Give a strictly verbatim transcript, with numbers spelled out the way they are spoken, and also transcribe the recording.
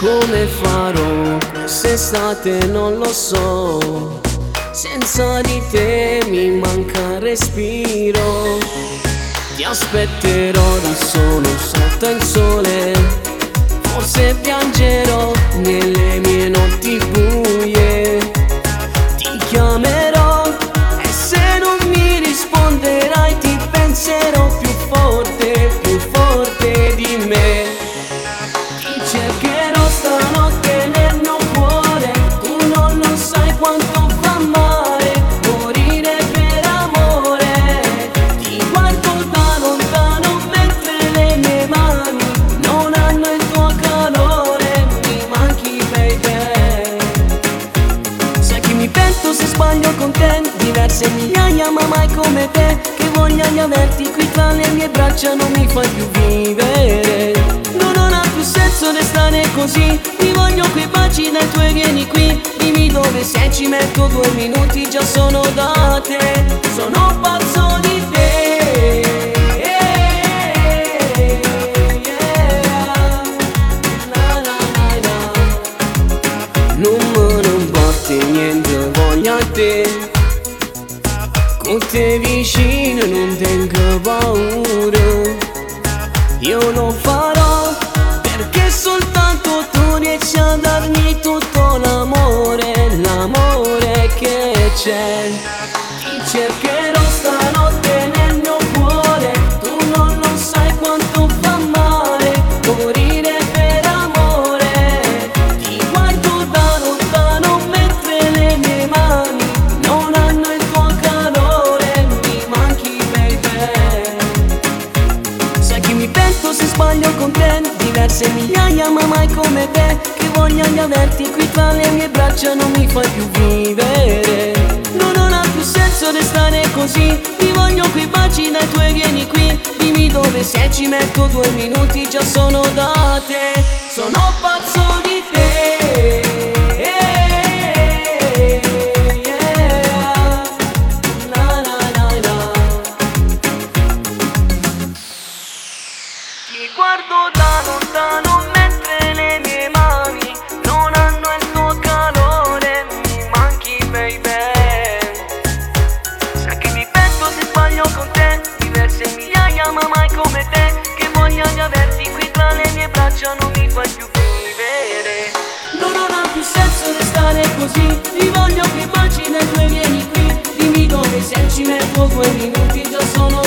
Come farò quest'estate non lo so, senza di te mi manca il respiro. Ti aspetterò da solo sotto il sole, forse piangerò nelle mie notti buie. Ti chiamerò e se non mi risponderai ti penserò più forte, più forte di me. Ti cercherò stanotte nel mio cuore, tu non lo sai quanto fa male morire per amore. Ti guardo da lontano mentre le mie mani non hanno il tuo calore, mi manchi baby. Sai che mi pento se sbaglio con te, diverse migliaia ma mai come te, che voglia di averti qui tra le mie braccia non mi fai più vivere. Non ha più senso restare così, ti voglio quei baci dai tuoi, vieni qui. Dimmi dove sei, ci metto due minuti, già sono da te. Sono pazzo di te. Non me ne importa niente, voglio a te. Con te vicino non tengo paura. Io lo farò perché soltanto tu riesci a darmi tutto l'amore, l'amore che c'è. Ti cercherò stanotte nel mio cuore, tu non lo sai quanto fa male morire per amore. Ti guardo da lontano mentre le mie mani non hanno il tuo calore, mi manchi baby. Sai che mi pento se sbaglio con te, diverse migliaia ma mai come te, che voglia di averti qui tra le mie braccia non mi fai più vivere. Non ha più senso restare così, ti voglio quei baci dai tuoi, vieni qui. Dimmi dove sei, ci metto due minuti, già sono da te. Sono pazzo di te. Ti guardo da lontano mentre le mie mani non hanno il tuo calore, mi manchi baby. Sai che mi pento se sbaglio con te, diverse migliaia ma mai come te, che voglia di averti qui tra le mie braccia non mi fai più vivere. Non ha più senso restare così, ti voglio che baci dai tuoi, vieni qui. Dimmi dove sei, ci metto due minuti, già sono